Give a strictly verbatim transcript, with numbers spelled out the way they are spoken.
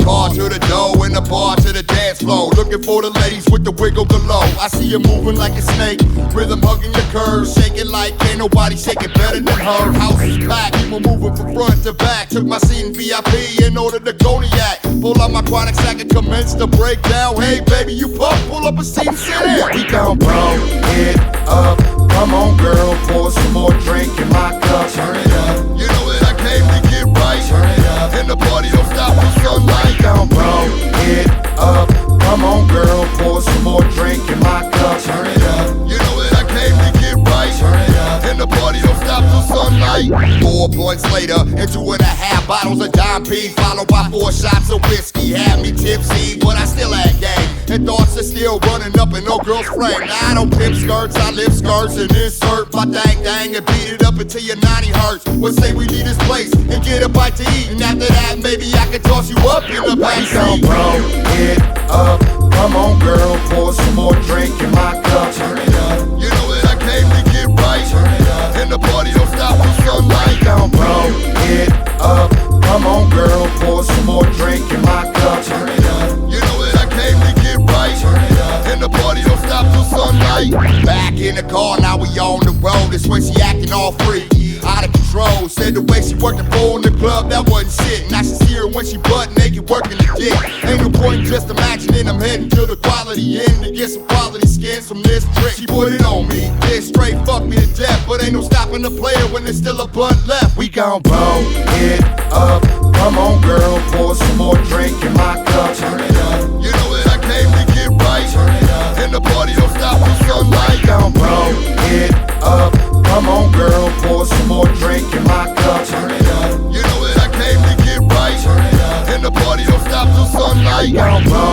car to the door and the bar to the dance floor. Looking for the ladies with the wiggle below. I see you moving like a snake, rhythm hugging your curves, shaking like ain't nobody shaking better than her. House is packed, people moving from front to back. Took my seat in V I P in order to go to yak. Pull out my chronic sack and commence to break down. Hey baby, you pump, pull up a seat and sit in. We gon' blow it up. Come on girl, pour some more drink in my cup. Turn it up. You know that I came to get right. Turn it up. And the party don't stop till sunlight. We gon' blow it up. Come on girl, pour some more drink in my cup. Turn it up. You know that I came to get right. Turn it up. And the party don't stop till sunlight. Four points later, and two and a half bottles of Dom P, followed by four shots of whiskey. Had me tipsy, but I still had game. And thoughts are still running up in no girl's frame. Now I don't pimp skirts, I lift skirts and insert my dang dang and beat it up until your ninety hurts. What say we leave this place and get a bite to eat? And after that, maybe I can toss you up in the We gon' backseat. blow it up. Come on girl, pour some more drink in my cup. Turn it up. You know that I came to get right. Turn it up. And the party don't stop till sunlight. We gon' blow it up. Come on girl, pour some more drink in my cup. Turn it up. You know that I came to get right. Turn it up. And the party don't stop till sunlight. Back in the car, now we on the road. This way she acting all free, out of control. Said the way she working for in the club, that wasn't shit. Now she see her when she butt naked working the dick. Ain't no point in just imagining I'm heading to the quality end to get some quality skins from this trick. She put it on me, dead straight fuck me to death. But ain't no stopping the player when there's still a butt left. We gon' blow it up. Come on girl, pour some more drink in my cup. Turn it up. You know that I came to get right. Turn it up. And the party don't stop till sunlight. We gon' blow it up. Come on girl, pour some more drink in my cup. Turn it up. You know that I came to get right. Turn it up. And the party don't stop till sunlight. We gon' blow